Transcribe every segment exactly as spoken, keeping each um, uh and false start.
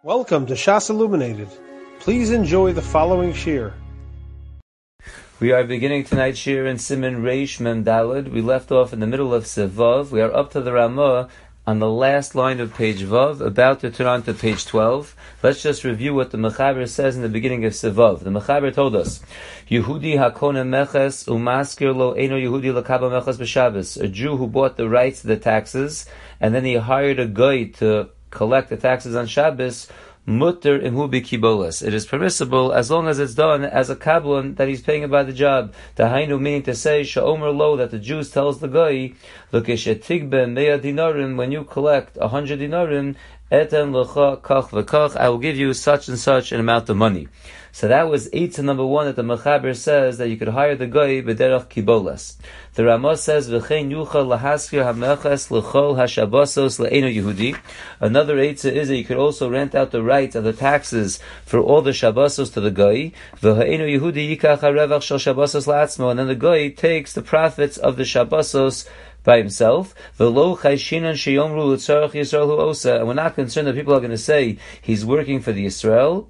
Welcome to Shas Illuminated. Please enjoy the following shir. We are beginning tonight's shir in Siman Reish Mem Daled. We left off in the middle of Sevav. We are up to the Ramah on the last line of page Vav, about to turn on to page twelve. Let's just review what the Mechaber says in the beginning of Sevav. The Mechaber told us, Yehudi hakona meches umaskir lo eno Yehudi lakaba meches b'Shabbos. A Jew who bought the rights to the taxes, and then he hired a guy to collect the taxes on Shabbos, mutter imhu bikibolas. It is permissible as long as it's done as a kablon that he's paying about the job. Tahainu, meaning to say, sha'omer lo, that the Jews tells the guy, lokeshetigbe meya dinarim, when you collect a hundred dinarim, eten lecha kach v'kach, I will give you such and such an amount of money. So that was eitzah number one that the Mechaber says that you could hire the guy b'derech kibolas. The Ramah says v'chein yuchal lahaskir hameches l'chol hashabasos le'eno Yehudi. Another eitzah is that you could also rent out the rights of the taxes for all the shabasos to the guy. V'ha'eno Yehudi yikach harevach shel shabasos la'atzmo, and then the guy takes the profits of the shabasos by himself. V'lo chayshinan sheyomru l'tzarech Yisrael hu osa, and we're not concerned that people are going to say he's working for the Yisrael.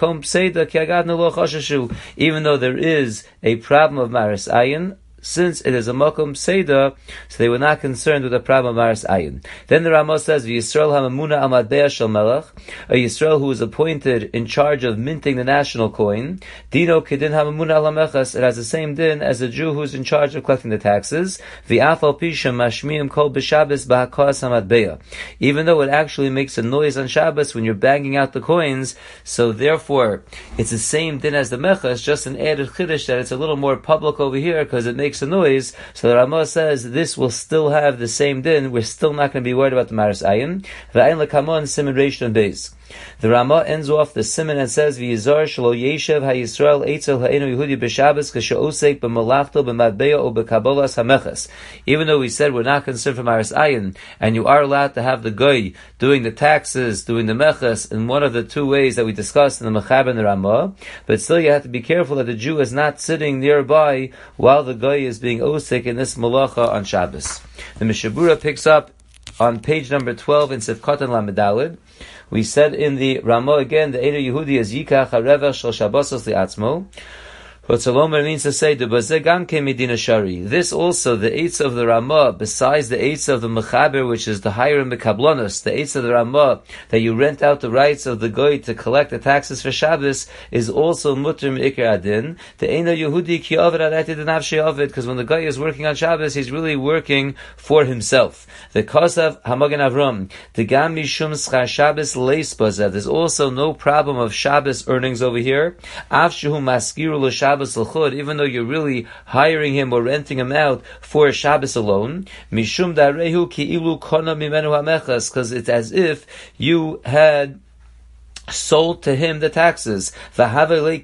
Even though there is a problem of maris ayin, since it is a makom seda, so they were not concerned with the problem of maris ayin. Then the Ramah says, "Yisrael hamamuna al matbea shel melech," a Yisrael who is appointed in charge of minting the national coin. Dino kedin hamamuna al hameches. It has the same din as a Jew who is in charge of collecting the taxes. V'afal pishem mashmiim kol b'Shabbos b'hakas hamatbea. Even though it actually makes a noise on Shabbos when you're banging out the coins, so therefore it's the same din as the meches, just an added chiddush that it's a little more public over here because it makes a noise. So the Ramah says this will still have the same din. We're still not going to be worried about the maris ayin. V'ayin lekamon siman reish and beis. The Ramah ends off the siman and says, "V'yizar shelo yeshev ha'Yisrael eitzel ha'enu Yehudi b'Shabbos k'she'osek b'malachto b'matbea o b'kabolas hameches." Even though we said we're not concerned for maris ayin, and you are allowed to have the goy doing the taxes, doing the meches, in one of the two ways that we discussed in the Mechaber and the Ramah, but still you have to be careful that the Jew is not sitting nearby while the goy is being osek in this malacha on Shabbos. The Mishabura picks up on page number twelve in Sivkatan Lamedalid. We said in the Ramah again, the Edo Yehudi is Yikach HaRevach Shel Shabbosos Li'atzmo. What Salomer means to say, this also, the eitzah of the Ramah, besides the eitzah of the Mechaber, which is the Hiram Bekablonos, the eitzah of the Ramah, that you rent out the rights of the goy to collect the taxes for Shabbos, is also mutter me'ikar adin. The Eino Yehudi ki ovid adati denavshei ovid, because when the guy is working on Shabbos, he's really working for himself. The Kosav Hamagen Avram, the Gam Mishum Schar Shabbos Leis Bazev, there's also no problem of Shabbos earnings over here. Av shehu maskiru l'Shabbos, even though you're really hiring him or renting him out for Shabbos alone, mishum darehu ki ilu kona mimenu hamechas, because it's as if you had sold to him the taxes. It's like a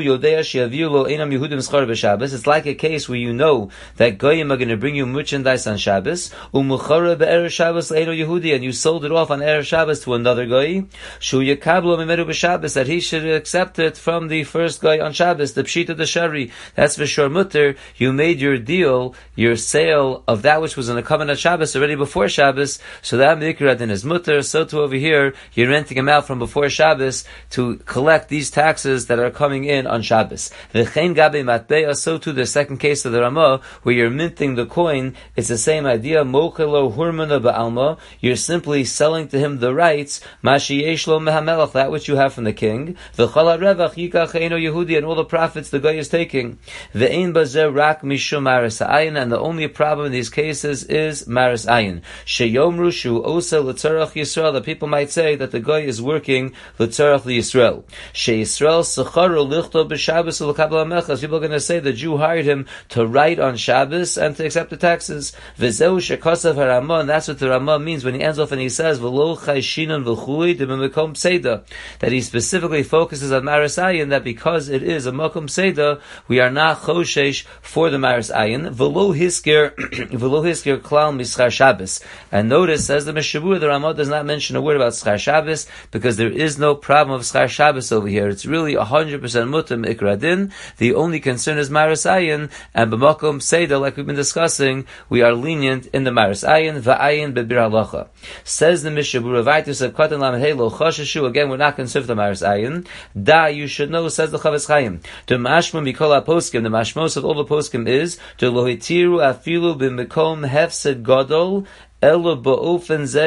case where you know that goyim are going to bring you merchandise on Shabbos, and you sold it off on Erev Shabbos to another goy, that he should accept it from the first guy on Shabbos, the pshita the shari. That's for sure mutter. You made your deal, your sale of that which was in the covenant Shabbos already before Shabbos, so that mikra din is mutter. So too over here, you're renting him out from before Shabbos to collect these taxes that are coming in on Shabbos. V'chein gabe matbea, so too the second case of the Ramah, where you're minting the coin, it's the same idea. Mochelo hurmana ba'alma, you're simply selling to him the rights, mashi yeshlo mehamelach, that which you have from the king. V'chol ha'revach yikach eino Yehudi, and all the profits the guy is taking. V'ein bazer rak mishum maris ayin, and the only problem in these cases is maris ayin. Sheyomru shu osa l'tzarech Yisrael, the people might say that the guy is working l'tzarech Yisrael. She Yisrael secharu lichto b'Shabbos u'lekabel hameches. People are going to say the Jew hired him to write on Shabbos and to accept the taxes. V'zeu shekasav haRamah, and that's what the Ramah means when he ends off and he says v'lo chayshinan v'chui d'b'mekom seda, that he specifically focuses on maris ayin, that because it is a makom seda, we are not choshesh for the maris ayin. V'lo hiskir v'lo hiskir klal mischar Shabbos. And notice, says the Mishabur, the Ramah does not mention a word about schar Shabbos because there is no no problem of schar Shabbos over here. It's really one hundred percent mutter mikra din. The only concern is maris ayin, and b'makom seder, like we've been discussing, we are lenient in the maris ayin, va'ayin bebir halacha. Says the Mishnah Berurah Vaitus of Katan Lam Hey Lo Chashashu. Again, we're not concerned with the maris ayin. Da, you should know, says the Chavetz Chaim. To mashma mikol poskim, the mashmos of all the poskim is to lohitiru afilu b'mekom hefsed gadol. They will only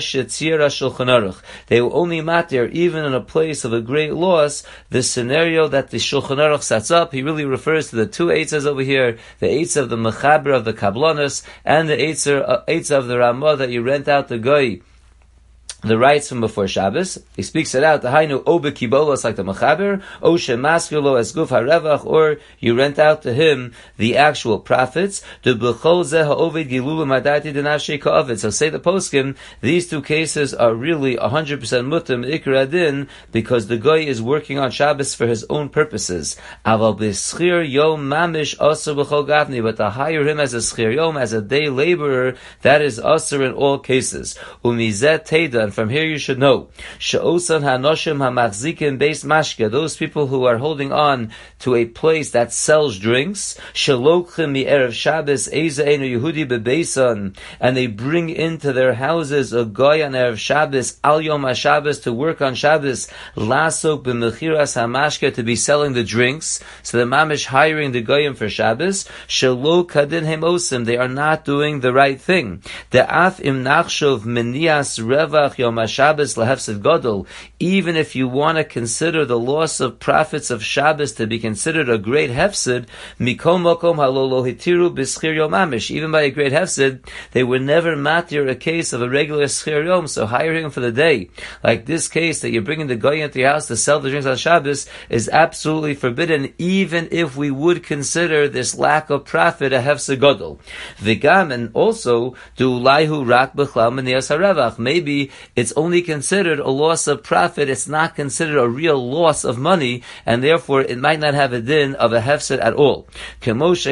matter even in a place of a great loss. The scenario that the Shulchan Aruch sets up, he really refers to the two eitzes over here, the eitz of the mechaber of the kablonis, and the eitz of the Ramah that you rent out the goy the rights from before Shabbos. He speaks it out, the hainu obe kibolos, like the mechaber, o shemaskilo as guf harevach, or you rent out to him the actual profits. The b'chol zeh ha'oved gilulu madati denafshei ka'ovid. So say the poskim, these two cases are really one hundred percent mutam ikra adin, because the guy is working on Shabbos for his own purposes. Aval b'schir yom mamish asur b'chol gavni, but to hire him as a schir yom, as a day laborer, that is asur in all cases. Umizet teda. And from here you should know, she'osan hanoshim hamachzikim beis mashke, those people who are holding on to a place that sells drinks, shelochim mi'erev Shabbos eza enu Yehudi bebeisan, and they bring into their houses a goy on erev Shabbos al yom HaShabbos to work on Shabbos, lasok b'mechiras hamashke, to be selling the drinks. So the mamish hiring the goyim for Shabbos, shelo kadin hemosim, they are not doing the right thing. De'af im nachshov menias revach Yom HaShabbos lahefsed gadol. Even if you want to consider the loss of profits of Shabbos to be considered a great hefsed, mikom mokom halolo hitiru b'schir yom mamish. Even by a great hefsed, they would never matir a case of a regular schir yom. So hiring him for the day, like this case that you're bringing the guy into your house to sell the drinks on Shabbos, is absolutely forbidden. Even if we would consider this lack of profit a hefsed gadol, v'gam, and also do laihu rak b'chlal menias harevach. Maybe it's only considered a loss of profit, it's not considered a real loss of money, and therefore it might not have a din of a hefsed at all. Similar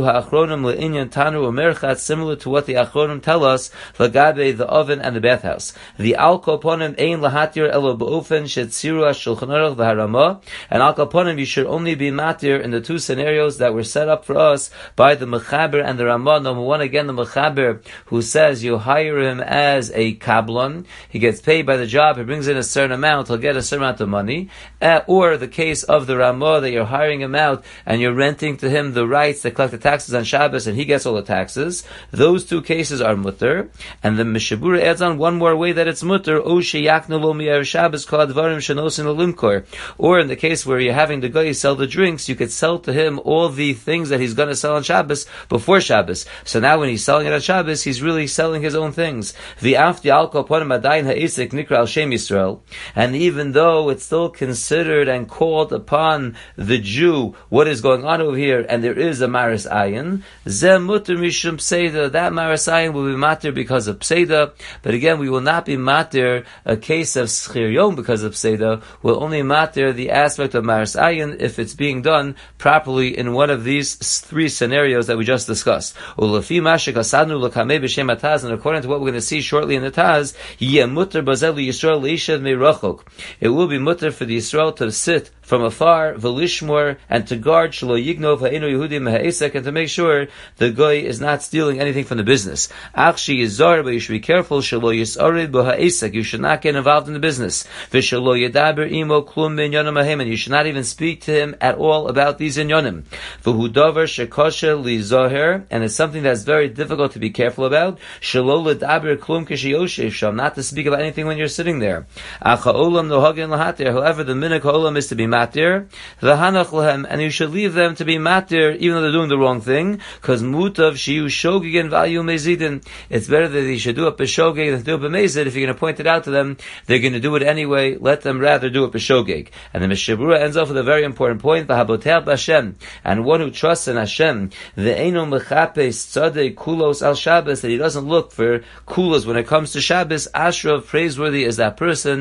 to what the Achronim tell us, lagabe, the oven and the bathhouse. The al koponim ein lahatir elo beofen shetziru HaShulchan Aruch v'Haramah, and al koponim you should only be matir in the two scenarios that were set up for us by the mechaber and the Ramah. Number one, again, the mechaber who says you hire him as a kablon, he gets paid by the job, he brings in a certain amount, he'll get a certain amount of money. Uh, or the case of the Ramah, that you're hiring him out and you're renting to him the rights to collect the taxes on Shabbos, and he gets all the taxes. Those two cases are mutter. And the Mishnah Berurah adds on one more way that it's mutter, o sheyaknu lo mi'erev Shabbos kol advarim shenosin l'limkor. Or in the case where you're having the guy sell the drinks, you could sell to him all the things that he's going to sell on Shabbos before Shabbos. So now when he's selling it on Shabbos, he's really selling his own things. V'afti al kol ponim adayin ha'isik nikra al shem Yisrael. And even though it's still considered and called upon the Jew what is going on over here, and there is a maris ayin, zeh mutter mishum pseida, that maris ayin will be matir because of pseida. But again, we will not be matir a case of schir yom because of pseida. We'll only matir the aspect of maris ayin if it's being done properly in one of these three scenarios that we just discussed. Ulefi mashik asadnu l'kamei b'shem ataz, and according to what we're going to see shortly in the Taz, yeh mutter bazel Yisrael leishav meirachok. It will be mutter for the Yisrael to sit from afar, v'lishmor, and to guard shelo yignov ha'inu Yehudim ha'esek, and to make sure the guy is not stealing anything from the business. Achshi yizar, but you should be careful, shelo yisarid b'ha'esek, you should not get involved in the business. V'shelo yedaber imo klum b'inyonim ahem, and you should not even speak to him at all about these inyonim. V'hu davar shekoshe lizoher, and it's something that's very difficult to be careful about. Shelo ledaber klum k'sheyoshev sham, not to speak about anything when you're sitting there. Acha olam nohagin lahatir, however, the minhag olam is to be matir, v'hanach lahem, and you should leave them to be matir even though they're doing the wrong thing, because mutav shiyu shogigin v'ayu mezidin. It's better that they should do it b'shogeg than do it b'mezid. If you're going to point it out to them, they're going to do it anyway. Let them rather do it b'shogeg. And the Mishnah Berurah ends off with a very important point: v'haboteh b'Hashem, and one who trusts in Hashem, v'eino mechapes tzadei kulos al Shabbos, that he doesn't look for kulos when it comes to Shabbos. Ashrav, praiseworthy is that person. He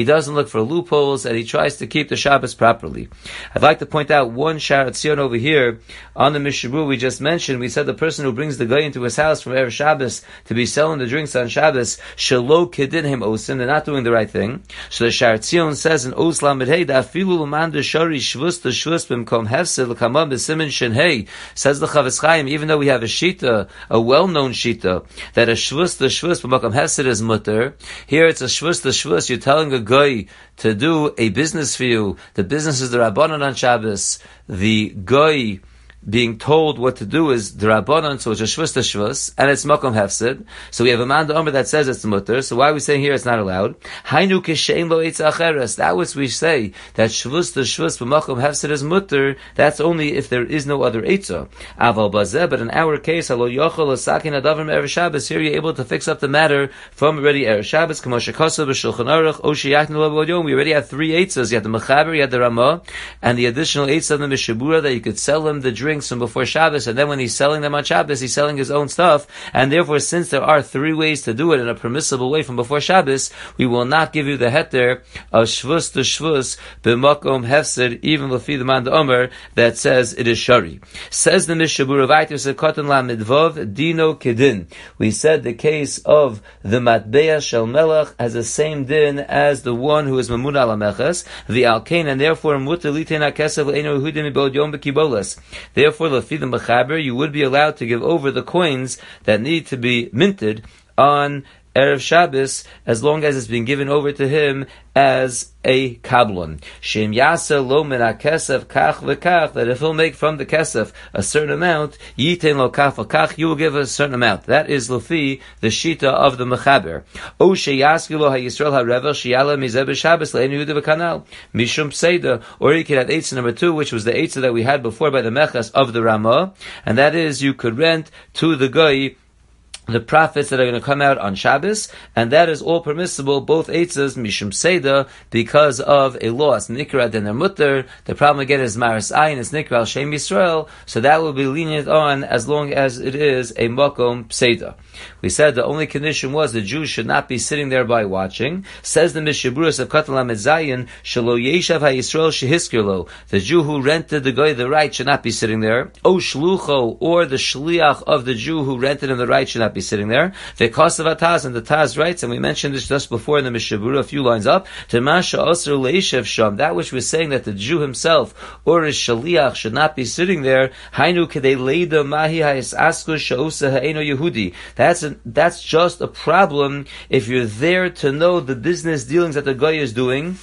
doesn't look for loopholes, and he tries to keep the Shabbos properly. I'd like to point out one Sha'ar Tzion over here on the Mishabur we just mentioned. We said the person who brings the guy into his house from Erev Shabbos to be selling the drinks on Shabbos, Shelo Kedin Him Osin, they're not doing the right thing. So the Sha'ar Tzion says in Os Lamed Hey, that Afilu L'man Shari Shvus the Shvus B'mkom Hefsed L'kamam B'simin Shin Hey, says the Chavetz Chaim, even though we have a Shita, a well-known Shita, that a Shvus the Shvus B'mkom Hefsed is mutter, here it's a Shvus the Shvus, you're telling a guy to do a business for you. The business is the Rabbanon on Shabbos. The guy being told what to do is the Rabbanon, so it's a Shvus to Shvus, and it's Makom Hefsid. So we have a man Omer that says it's mutter. So why are we saying here it's not allowed? Hainu Kishein Lo Eitz Acheres. That was we say that Shvus to Shvus b'Makom Hefsid is mutter. That's only if there is no other Eitzah. Aval Bazeh, but in our case, Halo Yochel Asakin Adavim Erev Shabbos. Here you're able to fix up the matter from already Erev Shabbos. K'moshe Kosav b'Shulchan Aruch Oshi Yaknu Lo Yom. We already have three Eitzahs. You had the Mechaber, you had the Ramah, and the additional Eitzah of the Mishabura that you could sell him the drinks from before Shabbos, and then when he's selling them on Shabbos, he's selling his own stuff, and therefore, since there are three ways to do it in a permissible way from before Shabbos, we will not give you the heter of Shvus to Shvus b'makom hefsed, even lefi the man Omer that says it is shari. Says the Mishabura Vayter Sekotan La Midvav Dino Kedin. We said the case of the Matbeya Shel Melech has the same din as the one who is Mamun Ala Meches, the Alkain, and therefore Mutter Litena Kesev Le'enu Yehudim Ibod Yom B'Kibolas. Therefore, Lefi the Mechaber, you would be allowed to give over the coins that need to be minted on Erev Shabbos, as long as it's been given over to him as a kablon. Shem yasa lo min hakesef kach v'kach, that if he'll make from the kesef a certain amount, yiten lo kach v'kach, you will give a certain amount. That is lefi the shita of the mechaber. O sheyaski lo hayisrael harevel sheyala mizeh b'Shabbos le'enu Yehuda v'kanal mishum pseida. Or you could have eitzah number two, which was the eitzah that we had before by the mechas of the Ramah, and that is you could rent to the guy the profits that are going to come out on Shabbos, and that is all permissible, both eitzahs, mishum seda, because of a loss, nikra den mutter. The problem again is maris ayin, it's nikra al shem Yisrael, so that will be lenient on as long as it is a makom pseida. We said the only condition was the Jew should not be sitting there by watching. Says the Mishaburus of Katan Lamed Zayin, Shelo Yeshav HaYisrael Shehiskirlo. The Jew who rented the guy the right should not be sitting there. O Shlucho, or the Shliach of the Jew who rented him the right should not be sitting there. The Kosav Taz, and the Taz writes, and we mentioned this just before in the Mishabura, a few lines up, Temasha Osir Leishav Sham, that which was saying that the Jew himself, or his Shliach, should not be sitting there. Hainu Kedei Leida Mahi HaYis Asku Sha'usa Ha'eno Yehudi. That's a, that's just a problem if you're there to know the business dealings that the guy is doing.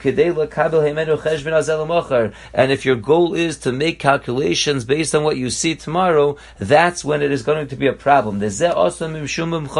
And if your goal is to make calculations based on what you see tomorrow, that's when it is going to be a problem. That's a problem of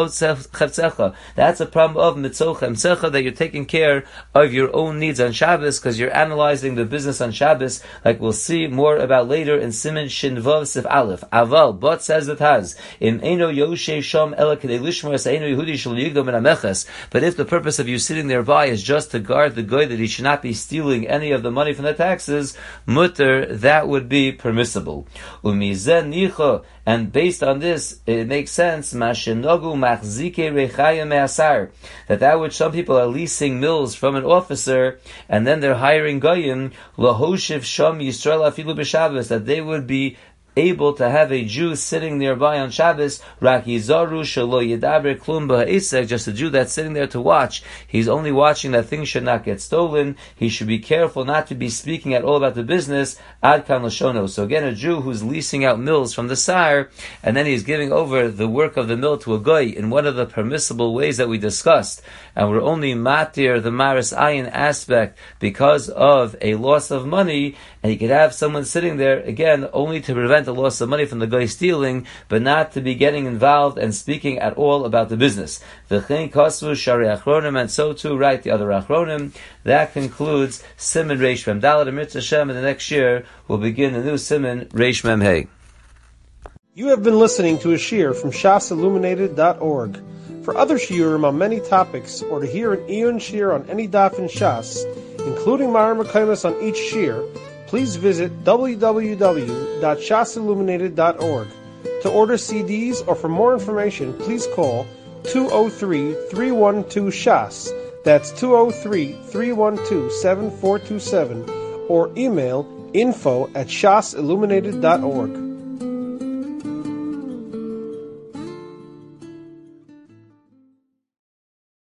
mitzochem that you're taking care of your own needs on Shabbos because you're analyzing the business on Shabbos, like we'll see more about later in Siman Shin Vav Sif Aleph. Aval, but says the Taz, in Eino Yoshe Shom Ela Kedei Lishmar Seinu Yehudi Shel Yigdom in Ameches. But if the purpose of you sitting nearby is just to guard the guy that he should not be stealing any of the money from the taxes, mutter, that would be permissible. Umizen nicha, and based on this, it makes sense, Mashenogu Machzike Rechaya Me'asar, that that which some people are leasing mills from an officer, and then they're hiring Goyim, Lahoshiv Sham Yisrael Afilu B'Shabbos, that they would be able to have a Jew sitting nearby on Shabbos, Rak Yizaru Shelo Yedaber Klum B'Ha'isek, just a Jew that's sitting there to watch. He's only watching that things should not get stolen. He should be careful not to be speaking at all about the business. Ad Kan Lashono. So again, a Jew who's leasing out mills from the sire, and then he's giving over the work of the mill to a guy in one of the permissible ways that we discussed, and we're only matir the Maris Ayin aspect because of a loss of money, and he could have someone sitting there, again, only to prevent the loss of money from the guy stealing, but not to be getting involved and speaking at all about the business. V'chein kosvu shari achronim, and so too write the other achronim. That concludes Siman Reish Mem Daled. Amir Hashem, in the next year we'll begin the new Siman Reish Mem Hey. You have been listening to a shiur from shas illuminated dot org. For other shiurim on many topics, or to hear an Iyun shiur on any daf in Shas, including Mara Mekaymas on each shiur, please visit w w w dot shas illuminated dot org. To order C Ds or for more information, please call two oh three, three one two, S H A S. That's two oh three, three one two, seven four two seven or email info at shas illuminated dot org.